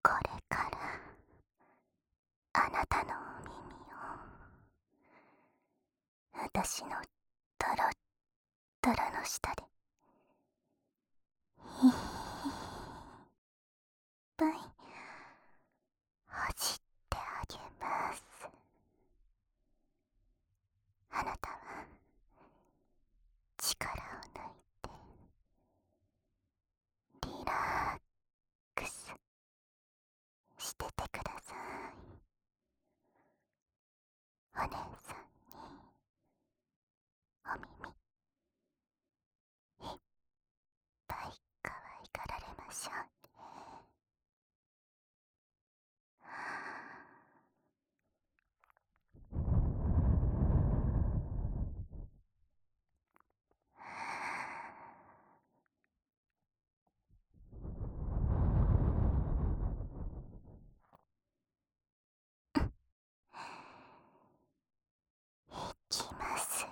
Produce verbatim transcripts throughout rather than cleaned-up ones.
これからあなたのお耳を私のトロットロの下でいっぱいほじってあげます。あなたは力を抜いてリラックスしててください。お姉さんにお耳いっぱい可愛がられましょうね。いきますよ。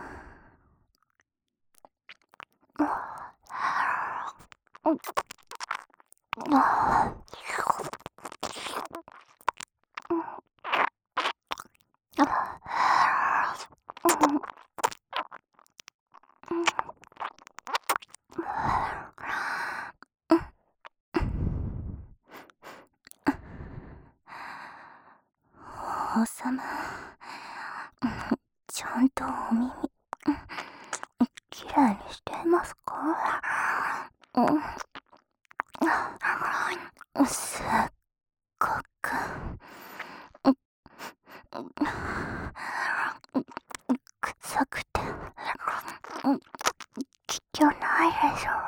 王様、ちゃんとお耳きれいにしていますか？すっごく臭くて汚いでしょ。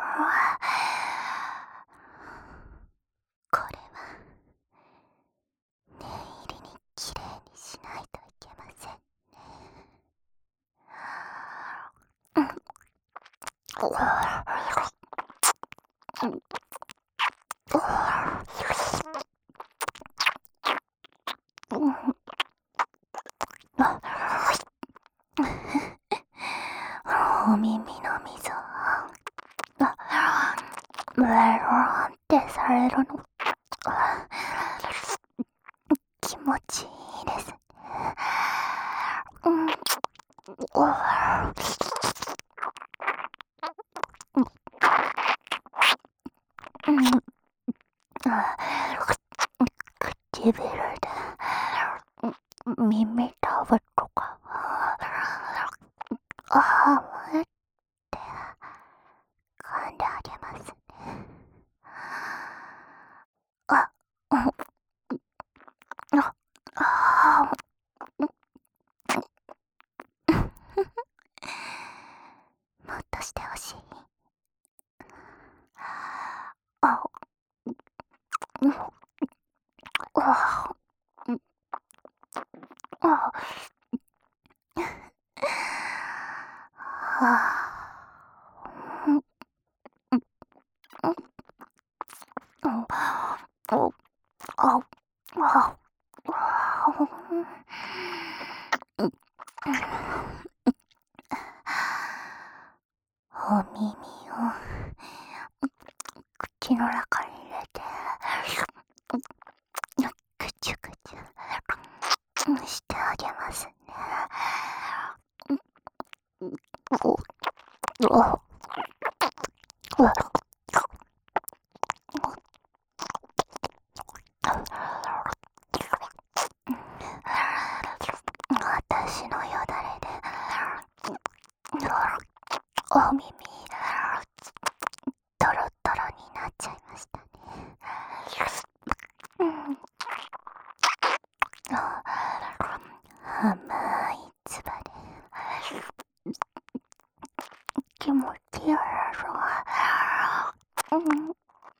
これは念入りにきれいにしないといけませんお耳の溝メロンってされるの気持ちいいですね。うん唇で耳たぶとかあーって噛んであげますね。あ、あ、あ、もっとしてほしい。あ、うん、あ、うん、あ、あ、うん、うん、うん、あ、あ、あ、お耳を口の中に入れてぐちゅぐちゅしてあげますね。お、お、私のよだれでお耳トロトロになっちゃいましたね。うん甘いつばで気持ちいいでしょ。うん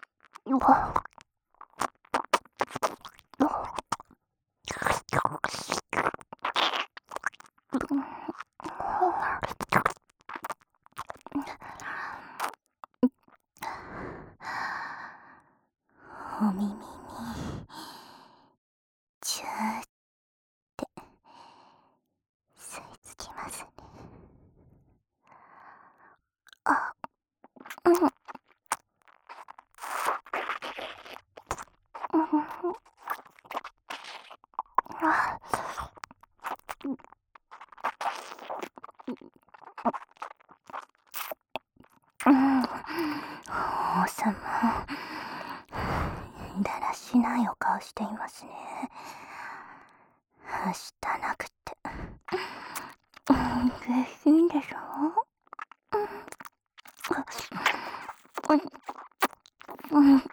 お耳にチューって吸い付きますね。あ、うん、 王様、だらしないお顔していますね。はしたなくて下品でしょ。うんうん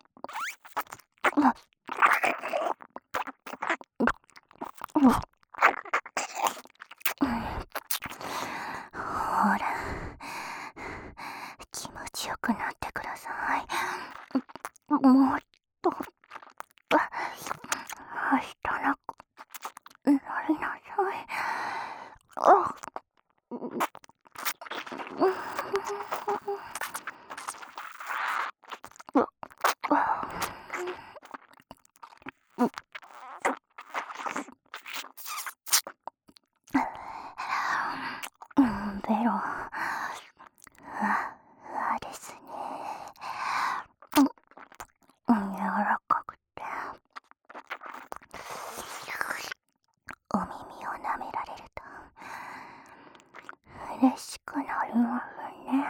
ほら、気持ちよくなってください。もっとはしたなくなりなさい。あうんベロふわふわですね。うん、柔らかくてお耳を舐められると嬉しくなりますね。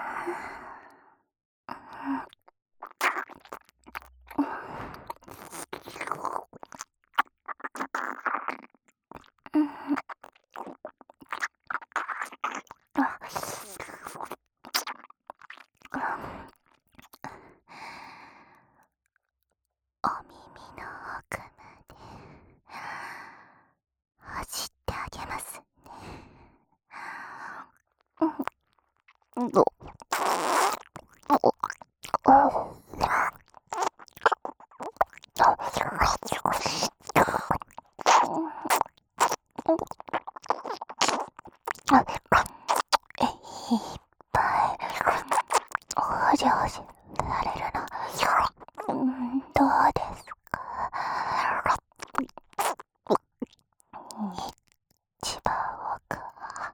お耳の奥まで走ってあげますね。いっぱいおじおじされるの、うん、どうですか。一番奥は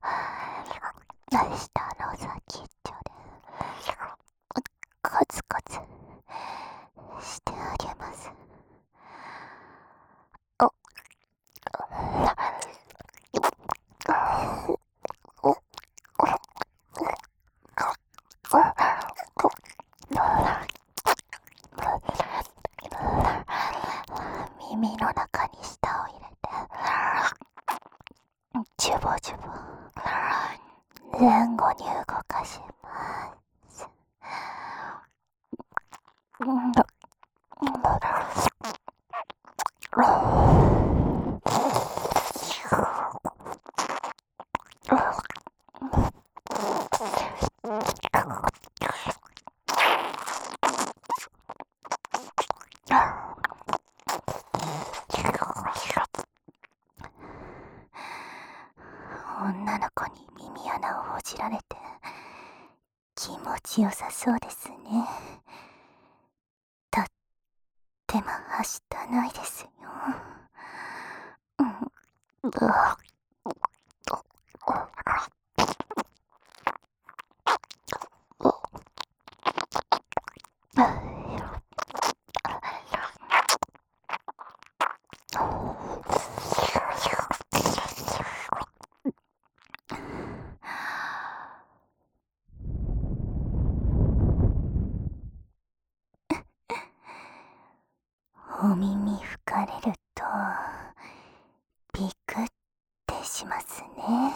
下の先っちょでコツコツしてあげます。お耳の中に舌を入れてジュボジュボ前後に動かします。うん女の子に耳穴をほじられて気持ちよさそうですね。とってもはしたないですよ。うん、うわお耳吹かれるとビクってしますね。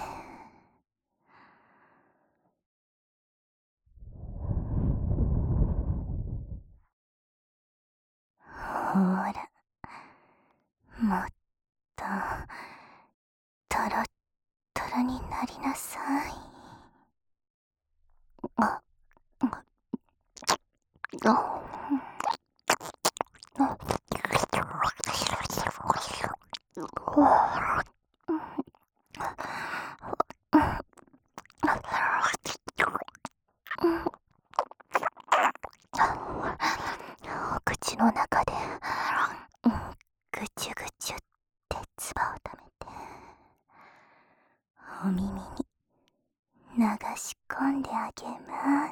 ほら、もっとトロットロになりなさい。あ、あ、お口の中で、うん、ぐちゅぐちゅって唾をためてお耳に流し込んであげます。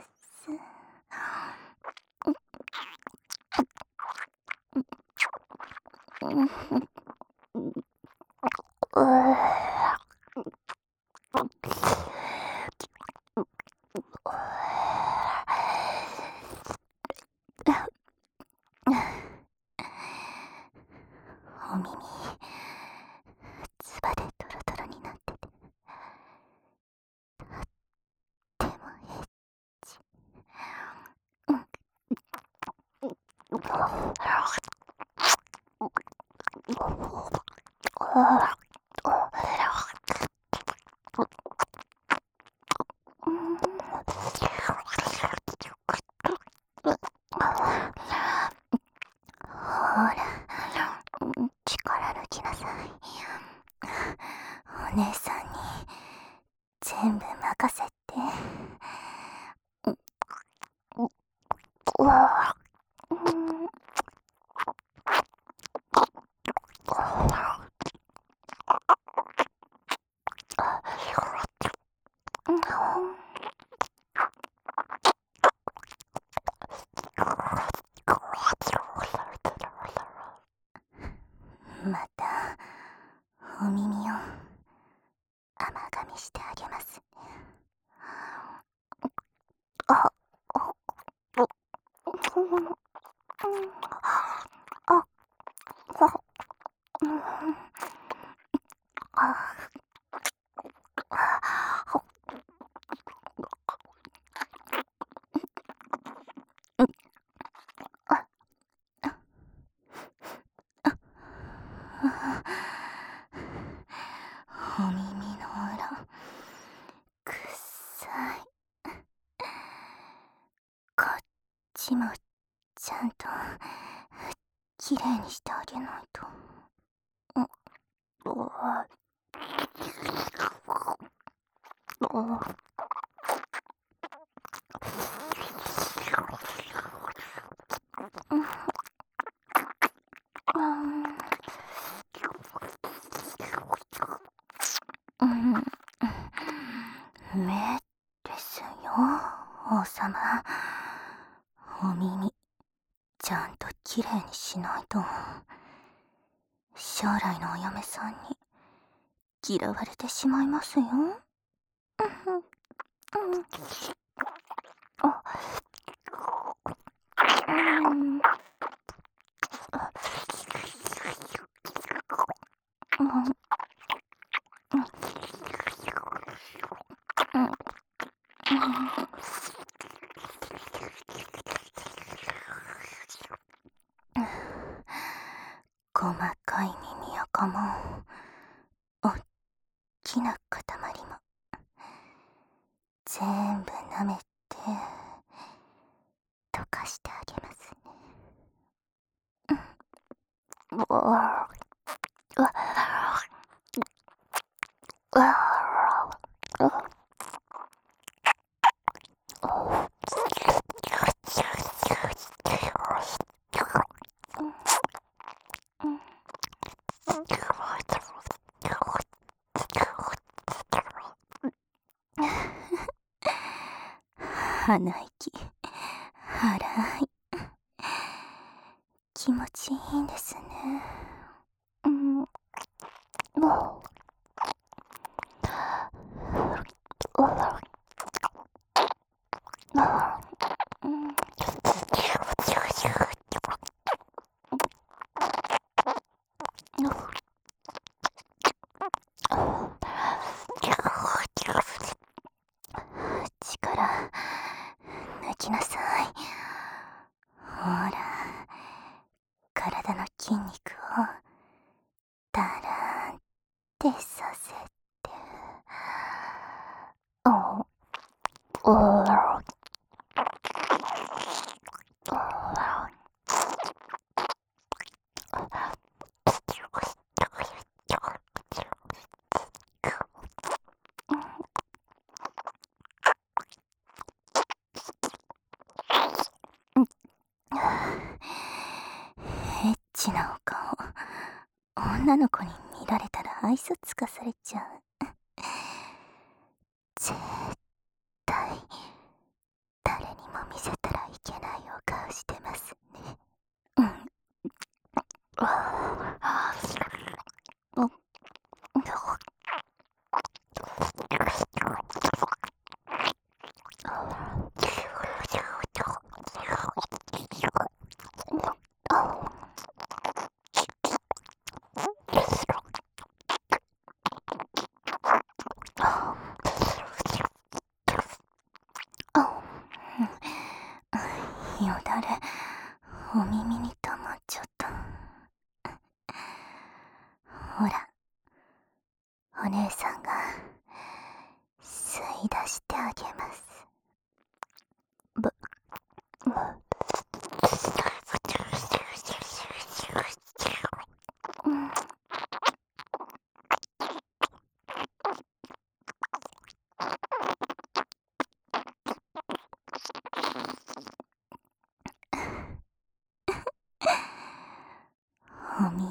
お耳、つばでドロドロになってて、とってもエッチ。ほら、力抜きなさい。お姉さんに全部任せて。またお耳を甘噛みしてあげますね。あ、あ、あ、お耳の裏、くっさい。こっちもちゃんときれいにしてあげないと。うわ、うわ、うん、目ですよ、王様。お耳、ちゃんときれいにしないと、将来のお嫁さんに嫌われてしまいますよ。あ、うん、細かい耳垢もおっきな塊も全部舐めて溶かしてあげますね。うわうわうわ鼻息荒い、気持ちいいんですね。うん、うわ力抜きなさい。ほら、体の筋肉をだらんってさせて。おおエッチなお顔、女の子に見られたら愛想つかされちゃう。絶対誰にも見せたらいけないお顔してますね。うん、わほら、お姉さんが吸い出してあげます。ぶ、ぶ、うん。お耳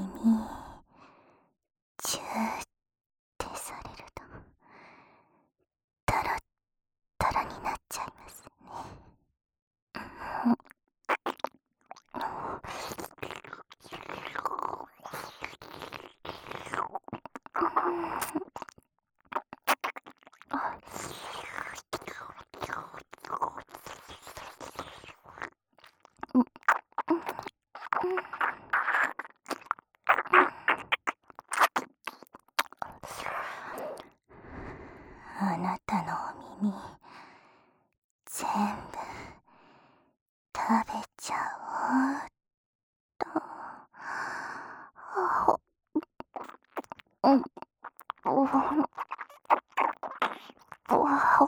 チューってされるとタラッタラになっちゃいますね。あなたのお耳全部食べちゃおうっと。うん、おほ、おほ、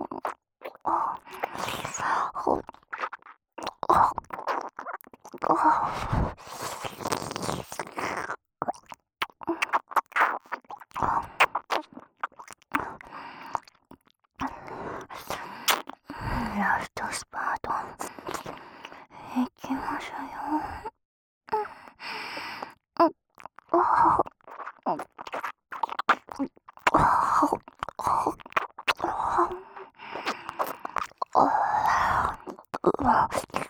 ほ、ラストスパートいきましょうよ。うん、おほ、おほ、ほ、うわ。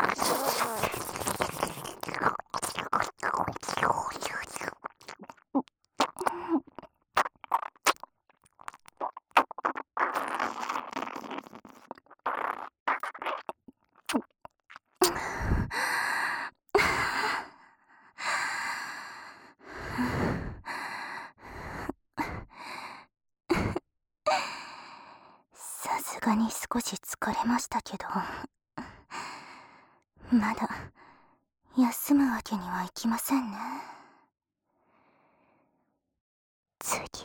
さすがに少し疲れましたけど、まだ休むわけにはいきませんね。次